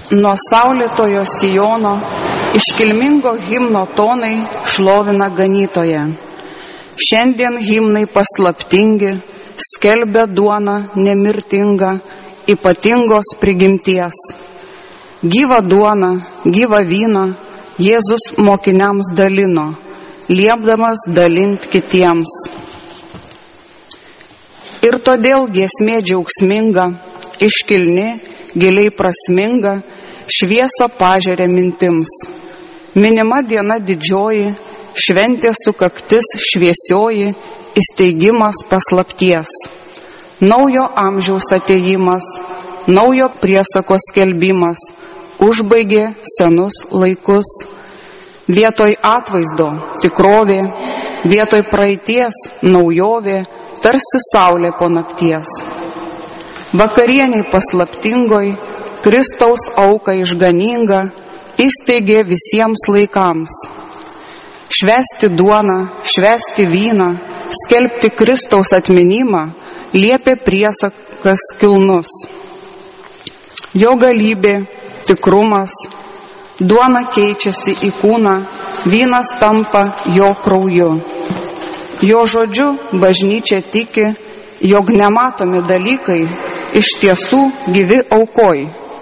Nuo saulėtojo Sijono iškilmingo himno tonai šlovina ganytoją. Šiandien himnai paslaptingi skelbia duoną nemirtingą, ypatingos prigimties. Gyvą duoną, gyvą vyną Jėzus mokiniams dalino, liepdamas dalinti kitiems. Ir todėl giesmė džiaugsminga, iškilni, giliai prasminga, šviesą pažeria mintims. Minima diena didžioji, šventės sukaktis šviesioji, įsteigimas paslapties. Naujo amžiaus atėjimas, naujo priesako skelbimas, užbaigė senus laikus. Vietoj atvaizdo tikrovė, vietoj praeities naujovė, tarsi saulė po nakties. Vakarieniai paslaptingoj, Kristaus auką išganingą, įsteigė visiems laikams. Švęsti duoną, švęsti vyną, skelbti Kristaus atminimą, liepė priesakas kilnus. Jo galybė, tikrumas, duona keičiasi į kūną, vynas tampa jo krauju. Jo žodžiu bažnyčia tiki, jog nematomi dalykai iš tiesų gyvi aukoj.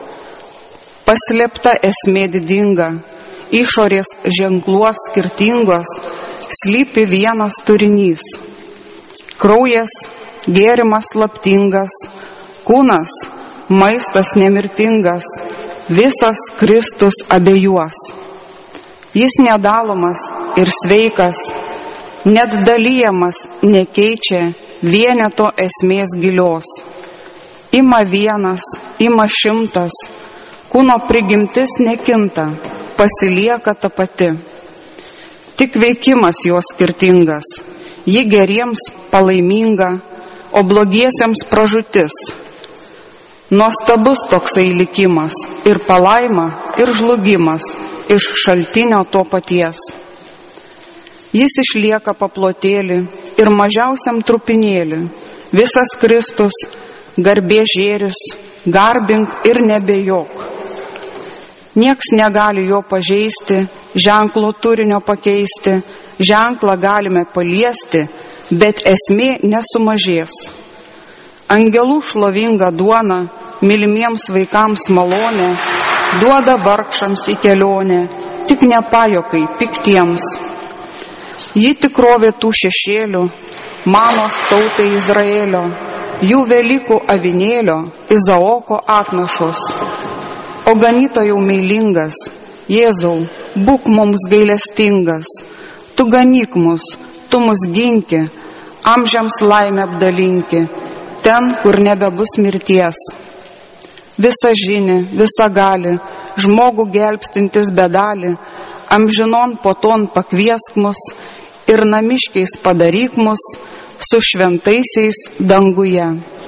Paslėpta esmė didinga, išorės ženkluos skirtingos, slypi vienas turinys. Kraujas, gėrimas slaptingas, kūnas, maistas nemirtingas, visas Kristus abejuos. Jis nedalomas ir sveikas, net dalyjamas nekeičia vieneto esmės gilios. Ima vienas, ima šimtas, kūno prigimtis nekinta, pasilieka ta pati. Tik veikimas jo skirtingas, ji geriems palaiminga, o blogiesiems pražūtis. Nuostabus toksai likimas ir palaima, ir žlugimas iš šaltinio to paties. Jis išlieka paplotėlį ir mažiausiam trupinėlį, visas Kristus, garbė žėris, garbink ir nebejok. Nieks negali jo pažeisti, ženklo turinio pakeisti, ženklą galime paliesti, bet esmė nesumažės. Angelų šlovinga duona, mylimiems vaikams malonė, duoda vargšams į kelionę, tik nepajokai piktiems. Ji tikrovė tų šešėlių, manos tautai Izraelio, jų Velykų avinėlio, Izaoko atnašos. O ganytojau meilingas, Jėzau, būk mums gailestingas, tu ganyk mus, tu mus ginki, amžiams laimę apdalinki, ten, kur nebebus mirties. Visa žinė, visa gali, žmogų gelbstintis bedalį, amžinon poton pakviesk mus ir namiškiais padaryk mus su šventaisiais danguje.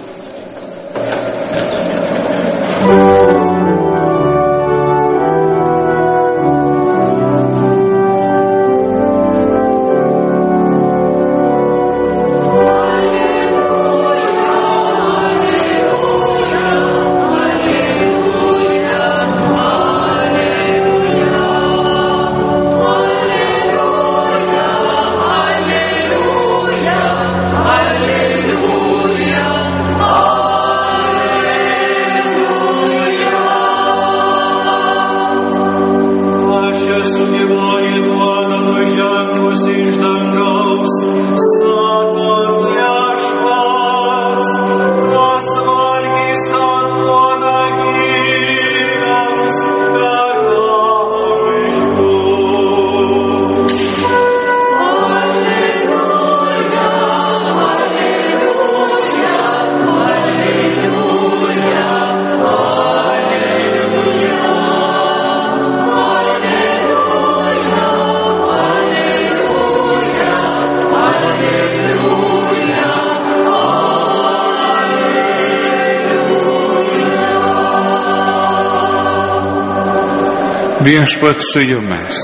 Viešpats su jumis.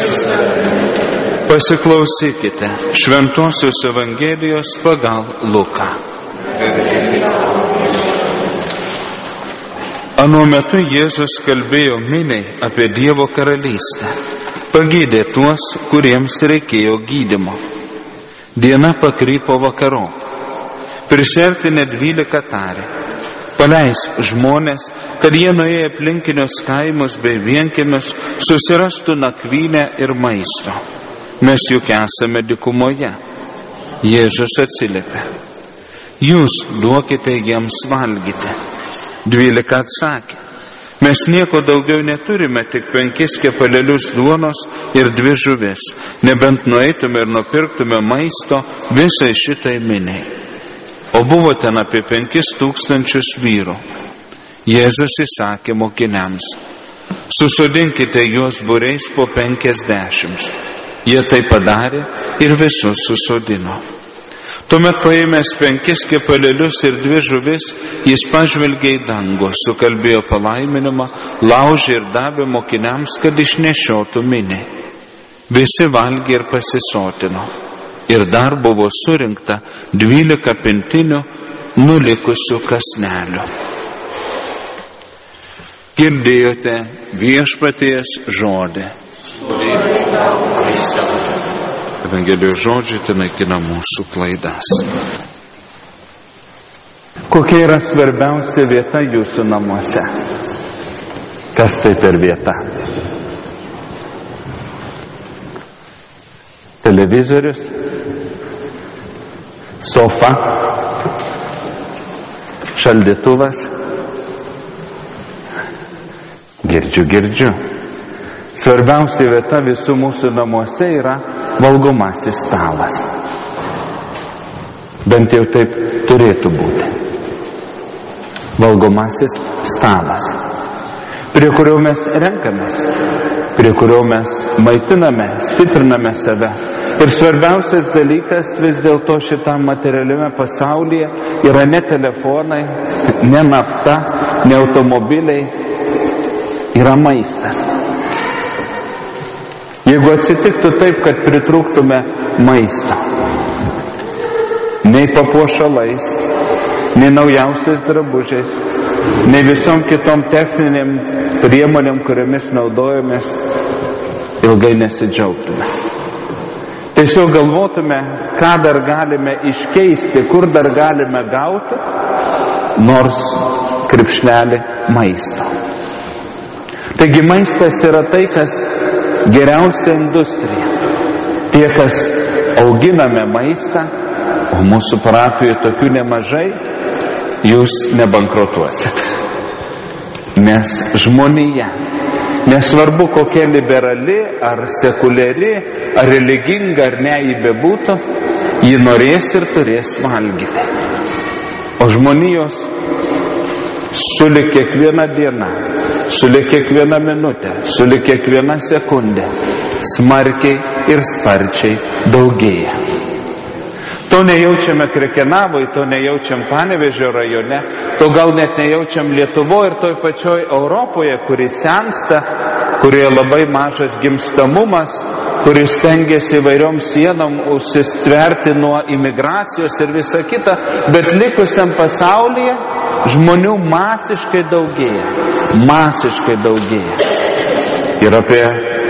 Pasiklausykite Šventosios Evangelijos pagal Luką. Anuo metu Jėzus kalbėjo miniai apie Dievo karalystę. Pagydė tuos, kuriems reikėjo gydymo. Diena pakrypo vakarop. Prisertinę 12 tarė: paleisk žmonės, kad jie nuėję aplinkinius kaimus bei vienkiemius susirastų nakvynę ir maisto. Mes juk esame dykumoje. Jėzus atsiliepė: jūs duokite jiems valgyti. 12 atsakė: mes nieko daugiau neturime, tik 5 kepalėlius duonos ir 2 žuvis, nebent nueitume ir nupirktume maisto visai šitai miniai. O buvo ten apie 5000 vyrų. Jėzus įsakė mokiniams: susodinkite juos būriais po 50. Jie tai padarė ir visus susodino. Tuomet paėmęs 5 kepalėlius ir 2 žuvis, jis pažvelgė į dangų, sukalbėjo palaiminimą, laužė ir davė mokiniams, kad išnešiotų miniai. Visi valgė ir pasisotino. Ir dar buvo surinkta 12 pintinių nulikusių kąsnelių. Girdėjote viešpaties žodį. Evangelijos žodžiai tai naikina mūsų klaidas. Kokia yra svarbiausia vieta jūsų namuose? Kas tai per vieta? Televizorius? Sofa? Šaldytuvas? Girdžiu. Svarbiausia vieta visų mūsų namuose yra valgomasis stalas. Bent jau taip turėtų būti. Valgomasis stalas, prie kurio mes renkamės, prie kurio mes maitiname, stipriname save. Ir svarbiausias dalykas vis dėlto šitam materialiame pasaulyje yra ne telefonai, ne nafta, ne automobiliai, yra maistas. Jeigu atsitiktų taip, kad pritrūktume maisto, nei papuošalais, nei naujausiais drabužiais, nei visom kitom techniniam priemonėm, kuriomis naudojomės, ilgai nesidžiaugtume. Tiesiog galvotume, ką dar galime iškeisti, kur dar galime gauti, nors krepšnelį maisto. Taigi maistas yra tai, kas geriausia industrija. Tie, kas auginame maistą, o mūsų parapijoje tokių nemažai, jūs nebankrutuosit. Nes žmonija, nesvarbu kokia liberali, ar sekuliari, ar religinga, ar ne ji bebūtų, ji norės ir turės valgyti. O žmonijos sulig kiekviena diena, sulig kiekviena minutė, sulig kiekviena sekundė smarkiai ir sparčiai daugėja. To nejaučiame Krekenavoje, to nejaučiam Panevėžio rajone, to gal net nejaučiam Lietuvoje ir toj pačioj Europoje, kuri sensta, kurioje labai mažas gimstamumas, kuris stengiasi įvairiom sienom užsistverti nuo imigracijos ir visa kita, bet likusiam pasaulyje žmonių masiškai daugėja. Ir apie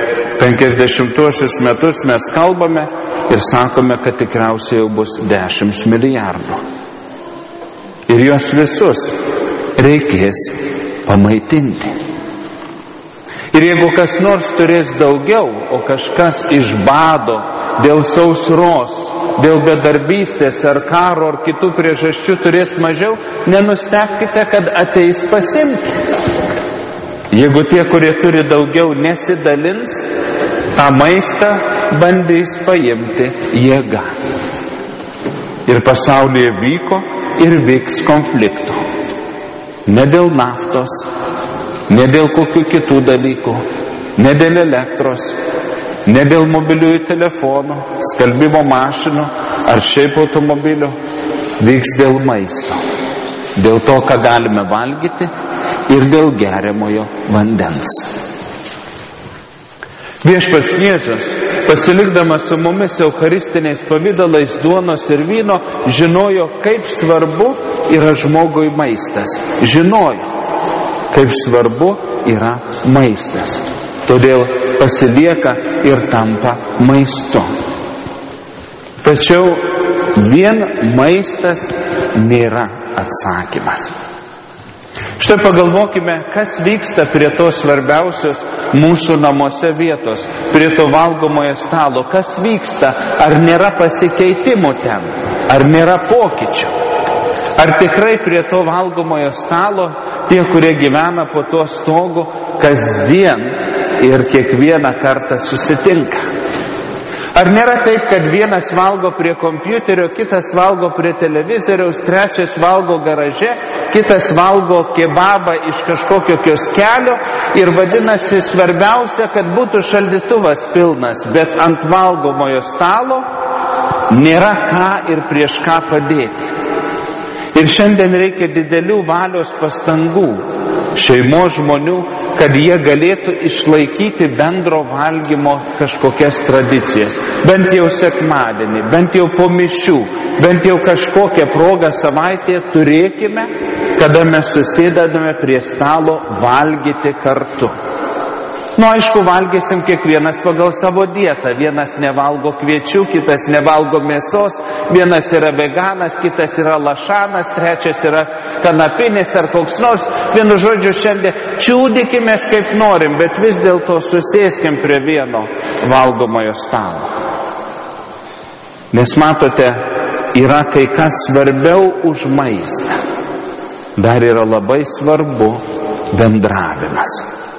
50 metus mes kalbame ir sakome, kad tikriausiai jau bus 10 milijardų. Ir juos visus reikės pamaitinti. Ir jeigu kas nors turės daugiau, o kažkas iš bado, dėl sausros, dėl bedarbystės ar karo ar kitų priežasčių turės mažiau, nenustebkite, kad ateis pasimti. Jeigu tie, kurie turi daugiau, nesidalins, tą maistą bandys paimti jėga. Ir pasaulyje vyko ir vyks konfliktų. Ne dėl naftos, ne dėl kokių kitų dalykų, ne dėl elektros, ne dėl mobiliųjų telefonų, skalbimo mašinų ar šiaip automobilių, vyks dėl maisto. Dėl to, ką galime valgyti ir dėl geriamojo vandens. Viešpats Jėzus, pasilikdamas su mumis eucharistiniais pavydalais duonos ir vyno, žinojo, kaip svarbu yra žmogui maistas. Žinojo. kaip svarbu yra maistas. Todėl pasilieka ir tampa maistu. Tačiau vien maistas nėra atsakymas. Štai pagalvokime, kas vyksta prie tos svarbiausios mūsų namuose vietos, prie to valgomojo stalo. Kas vyksta? Ar nėra pasikeitimų ten? Ar nėra pokyčių? Ar tikrai prie to valgomojo stalo tie, kurie gyvena po to stogu, kasdien ir kiekvieną kartą susitinka? Ar nėra taip, kad vienas valgo prie kompiuterio, kitas valgo prie televizoriaus, trečias valgo garaže, kitas valgo kebabą iš kažkokio kioskelio ir vadinasi svarbiausia, kad būtų šaldytuvas pilnas, bet ant valgomojo stalo nėra ką ir prieš ką padėti. Ir šiandien reikia didelių valios pastangų šeimos žmonių, kad jie galėtų išlaikyti bendro valgymo kažkokias tradicijas. Bent jau sekmadienį, bent jau po mišių, bent jau kažkokią progą savaitėje turėkime, kada mes susėdame prie stalo valgyti kartu. Aišku, valgysim kiekvienas pagal savo dietą. Vienas nevalgo kviečių, kitas nevalgo mėsos, vienas yra veganas, kitas yra lašanas, trečias yra kanapinis ar koks nors. Vienu žodžiu, šiandien čiūdykimės kaip norim, bet vis dėlto susėskim prie vieno valgomojo stalo. Nes matote, yra kai kas svarbiau už maistą. Dar yra labai svarbu bendravimas.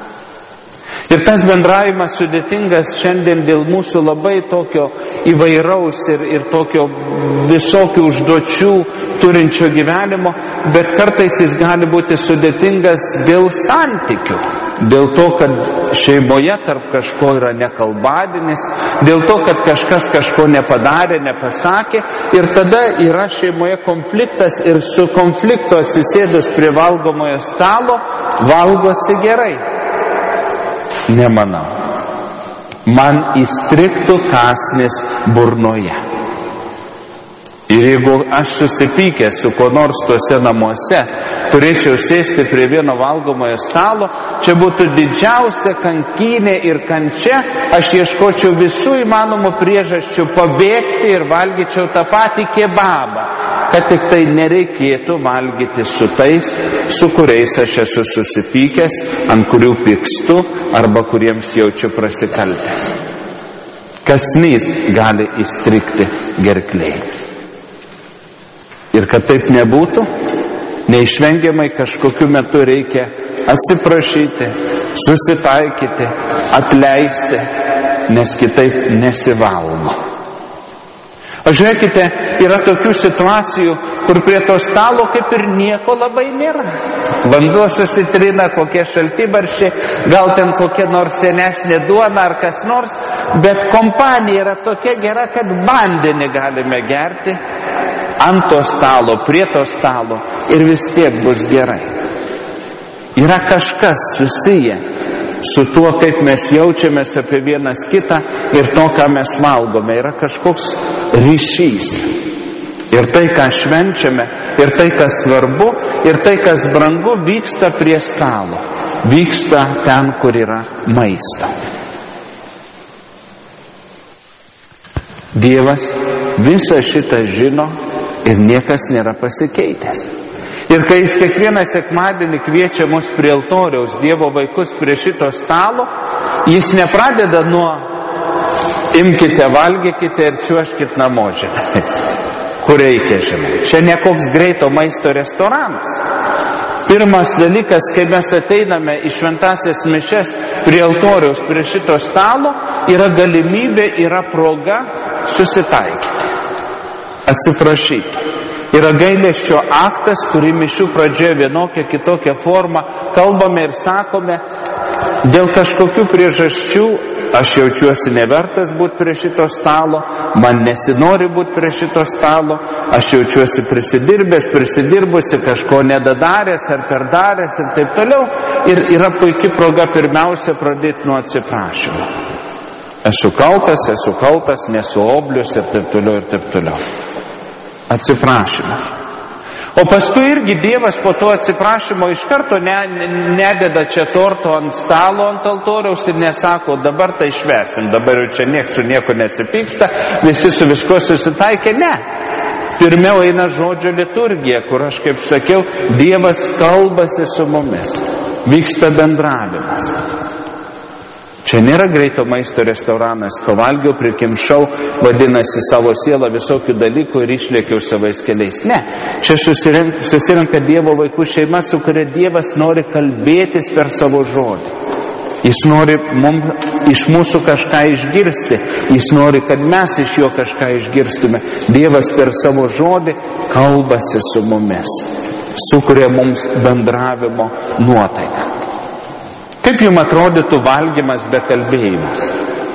Ir tas bendravimas sudėtingas šiandien dėl mūsų labai tokio įvairaus ir tokio visokių užduočių turinčio gyvenimo, bet kartais jis gali būti sudėtingas dėl santykių. Dėl to, kad šeimoje tarp kažko yra nekalbadienis, dėl to, kad kažkas kažko nepadarė, nepasakė, ir tada yra šeimoje konfliktas ir su konflikto atsisėdus prie valgomojo stalo valgosi gerai. Nemanau. Man įstrigtų kąsnis burnoje. Ir jeigu aš susipykęs su ko nors tuose namuose, turėčiau sėsti prie vieno valgomojo stalo, čia būtų didžiausia kankynė ir kančia, aš ieškočiau visų įmanomų priežasčių pabėgti ir valgyčiau tą patį kebabą, kad tik tai nereikėtų valgyti su tais, su kuriais aš esu susipykęs, ant kurių pykstu arba kuriems jaučiu prasikaltęs. Kąsnys gali įstrigti gerklėje. Ir kad taip nebūtų, neišvengiamai kažkokiu metu reikia atsiprašyti, susitaikyti, atleisti, nes kitaip nesivalgo. O žiūrėkite, yra tokių situacijų, kur prie to stalo kaip ir nieko labai nėra. Vanduo susitrina, kokie šaltibarščiai, gal ten kokia nors senesnė duona ar kas nors, bet kompanija yra tokia gera, kad vandenį galime gerti ant to stalo, prie to stalo ir vis tiek bus gerai. Yra kažkas susiję su tuo, kaip mes jaučiamės apie vienas kitą ir to, ką mes valgome. Yra kažkoks ryšys. Ir tai, ką švenčiame, ir tai, kas svarbu, ir tai, kas brangu, vyksta prie stalo. Vyksta ten, kur yra maista. Dievas visą šitą žino ir niekas nėra pasikeitęs. Ir kai jis kiekvieną sekmadienį kviečia mus prie altoriaus, Dievo vaikus prie šito stalo, jis nepradeda nuo imkite, valgykite ir čiuoškit namo, žinai, kur reikia, žinai. Čia ne koks greito maisto restoranas. Pirmas dalykas, kai mes ateiname į šventąsias mišias prie altoriaus, prie šito stalo, yra galimybė, yra proga susitaikyti, atsiprašyti. Yra gailesčio aktas, kurį mišių pradžioje vienokia kitokia forma kalbame ir sakome, dėl kažkokių priežasčių aš jaučiuosi nevertas būti prie šito stalo, man nesinori būti prie šito stalo, aš jaučiuosi prisidirbusi, kažko nedadaręs ar perdaręs ir taip toliau. Ir yra puikia proga pirmiausia pradėti nuo atsiprašymo. Esu kaltas, nesu oblius ir taip toliau ir taip toliau. Atsiprašymas. O paskui irgi Dievas po to atsiprašymo iš karto nededa čia torto ant stalo, ant altoriaus ir nesako, dabar tai švęsim, dabar jau čia nieks su nieko nesipyksta, visi su visko susitaikė, ne. Pirmiau eina žodžio liturgija, kur aš kaip sakiau, Dievas kalbasi su mumis, vyksta bendravimas. Čia nėra greito maisto restoranas, pavalgiau, prikimšau, vadinasi savo sielą visokių dalykų ir išlėkiau savais keliais. Ne, čia susirenka Dievo vaikų šeima, su kuria Dievas nori kalbėtis per savo žodį. Jis nori iš mūsų kažką išgirsti, jis nori, kad mes iš jo kažką išgirstume. Dievas per savo žodį kalbasi su mumis, sukuria mums bendravimo nuotaiką. Kaip jums atrodytų valgymas be kalbėjimas?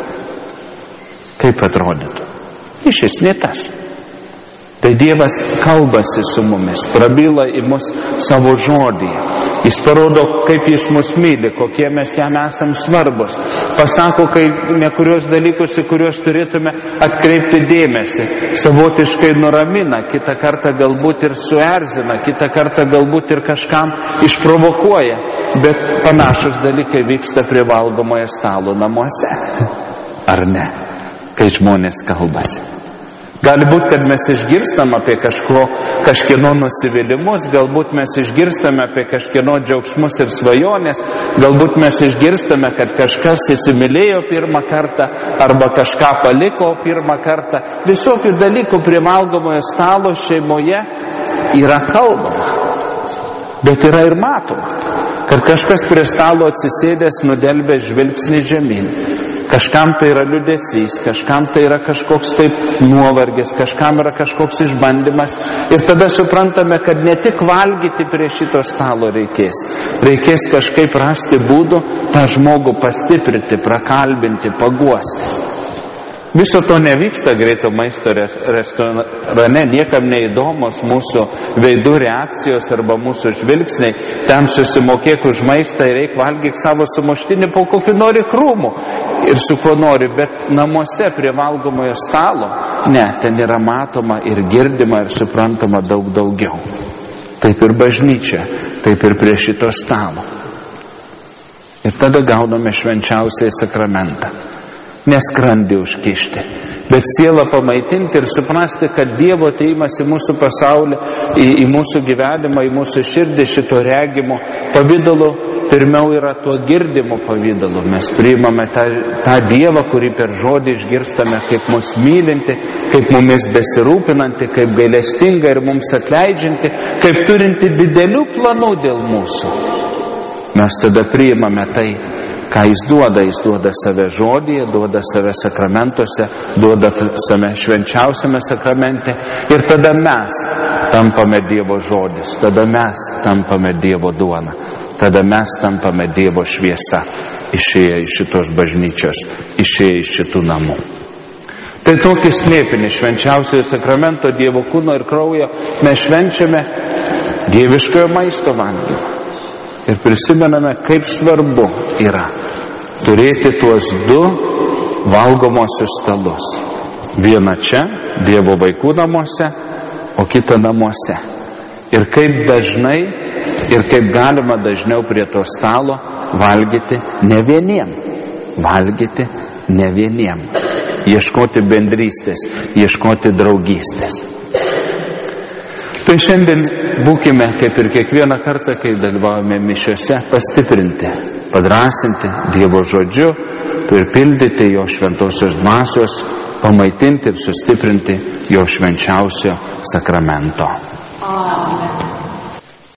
Kaip atrodytų? Iš esmės tas. Tai Dievas kalbasi su mumis, prabyla į mus savo žodį. Jis parodo, kaip jis mus myli, kokie mes jam esam svarbus. Pasako, kurios dalykus, į kuriuos turėtume atkreipti dėmesį. Savotiškai nuramina, kitą kartą galbūt ir suerzina, kitą kartą galbūt ir kažkam išprovokuoja. Bet panašus dalykai vyksta prie valgomojo stalo namuose. Ar ne? Kai žmonės kalbasi. Gali būti, kad mes išgirstam apie kažkieno nusivylimus, galbūt mes išgirstame apie kažkieno džiaugsmus ir svajonės, galbūt mes išgirstame, kad kažkas įsimylėjo pirmą kartą arba kažką paliko pirmą kartą. Visokių dalykų prie valgomojo stalo šeimoje yra kalbama, bet yra ir matoma, kad kažkas prie stalo atsisėdęs nudelbė žvilgsnį žemyn. Kažkam tai yra liūdesys, kažkam tai yra kažkoks taip nuovargis, kažkam yra kažkoks išbandymas. Ir tada suprantame, kad ne tik valgyti prie šito stalo reikės kažkaip rasti būdų tą žmogų pastiprinti, prakalbinti, paguosti. Viso to nevyksta greito maisto restorane, niekam neįdomos mūsų veidų reakcijos arba mūsų žvilgsniai. Ten susimokėk už maistą ir reik valgyk savo sumuštinį po kokiu nori krūmų ir su kuo nori, bet namuose prie valgomojo stalo, ne, ten yra matoma ir girdima ir suprantama daug daugiau. Taip ir bažnyčia, taip ir prie šito stalo. Ir tada gauname švenčiausiąjį sakramentą. Neskrandį užkišti, bet sielą pamaitinti ir suprasti, kad Dievo atėjimas į mūsų pasaulį, į mūsų gyvenimą, į mūsų širdį šito regimo pavidalu pirmiau yra tuo girdimo pavidalu. Mes priimame tą Dievą, kurį per žodį išgirstame kaip mus mylinti, kaip mumis besirūpinanti, kaip gailestinga ir mums atleidžianti, kaip turinti didelių planų dėl mūsų. Mes tada priimame tai, ką jis duoda save žodyje, duoda save sakramentuose, duoda save švenčiausiame sakramente ir tada mes tampame Dievo žodis, tada mes tampame Dievo duona, tada mes tampame Dievo šviesa, išėję iš šitos bažnyčios, išėję iš šitų namų. Tai tokį slėpinį švenčiausiojo sakramento Dievo kūno ir kraujo mes švenčiame dieviškojo maisto valgymą. Ir prisimename, kaip svarbu yra turėti tuos du valgomosius stalus. Vieną čia, Dievo vaikų namuose, o kitą namuose. Ir kaip dažnai, ir kaip galima dažniau prie to stalo valgyti ne vieniem. Valgyti ne vieniem. Ieškoti bendrystės, ieškoti draugystės. Tai šiandien būkime, kaip ir kiekvieną kartą, kai dalyvaujame mišiose, pastiprinti, padrasinti Dievo žodžiu, pripildyti jo šventosios dvasios, pamaitinti ir sustiprinti jo švenčiausio sakramento. Amen.